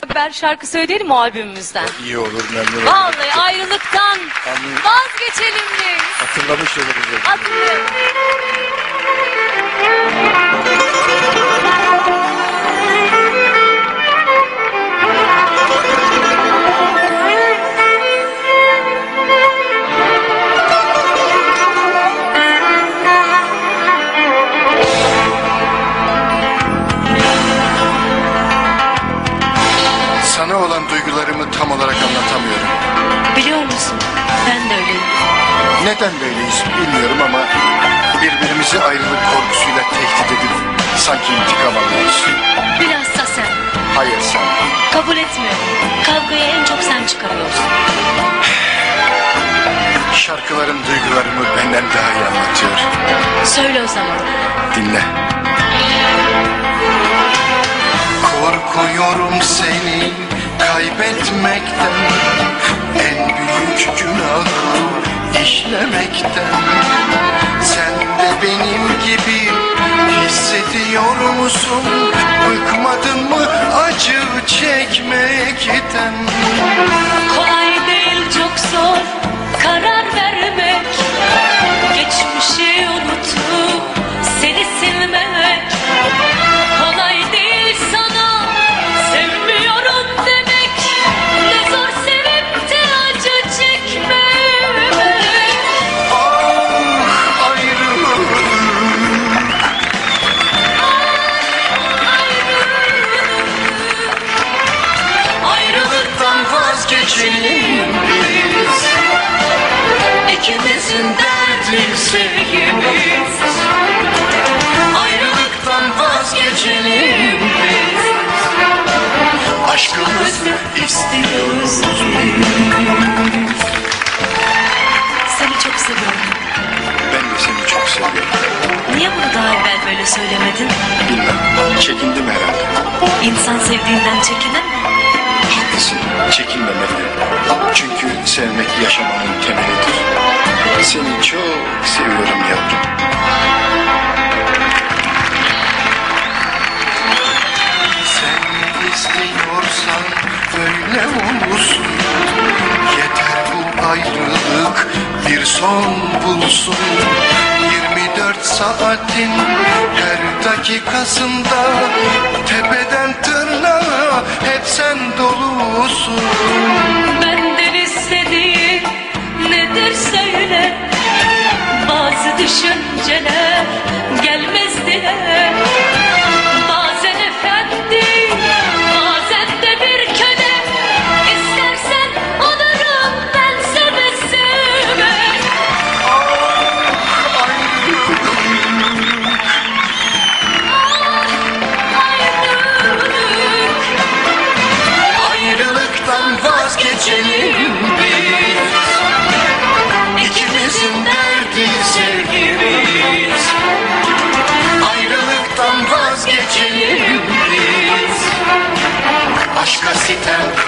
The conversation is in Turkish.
Ben şarkı söyleyelim mi albümümüzden? İyi olur, memnun olurum. Vallahi ayrılıktan vazgeçelim mi? Hatırlamış oluruz. Hatırlıyorum. Sana olan duygularımı tam olarak anlatamıyorum. Biliyor musun? Ben de öyleyim. Neden böyleyiz bilmiyorum ama birbirimizi ayrılık korkusuyla tehdit edip sanki intikam alıyoruz. Bilhassa sen. Hayır sen. Kabul etmiyorum. Kavgayı en çok sen çıkarıyorsun. Şarkıların duygularımı benden daha iyi anlatıyor. Söyle o zaman. Dinle. Korkuyorum seni kaybetmekten, en büyük günahı işlemekten. Sen de benim gibi hissediyor musun? Bıkmadın mı acı çekmekten? Kolay değil, çok zor karar vermek. Geçmişi unutup seni silmek. Kolay değil sana sevmiyorum demek. Ne zor sevip de acı çekmek. Ah ayrılık. Ayrılıktan vazgeçelim biz. İkimizin derdi sevgimiz. Ayrılıktan vazgeçelim biz. Aşkımızı istiyoruz biz. Seni çok seviyorum. Ben de seni çok seviyorum. Niye bunu daha evvel böyle söylemedin? Bilmem, çekindim herhalde. İnsan sevdiğinden çekinir mi? Haklısın, çekinmemeli. Çünkü sevmek yaşamanın temelidir. Seni çok seviyorum yavrum. Sen istiyorsan böyle olsun. Yeter bu ayrılık bir son bulsun. 24 saatin her dakikasında tepeden tırnağa hep sen dolusun. Benden istediğin nedir söyle. Bazı düşünceler gelmez dile. Bazen efendi, bazen de bir köle. İstersen olurum ben seve seve. Ayrılıktan vazgeçelim biz. İkimizin derdi sevgimiz. Ayrılıktan vazgeçelim biz. Aşka sitem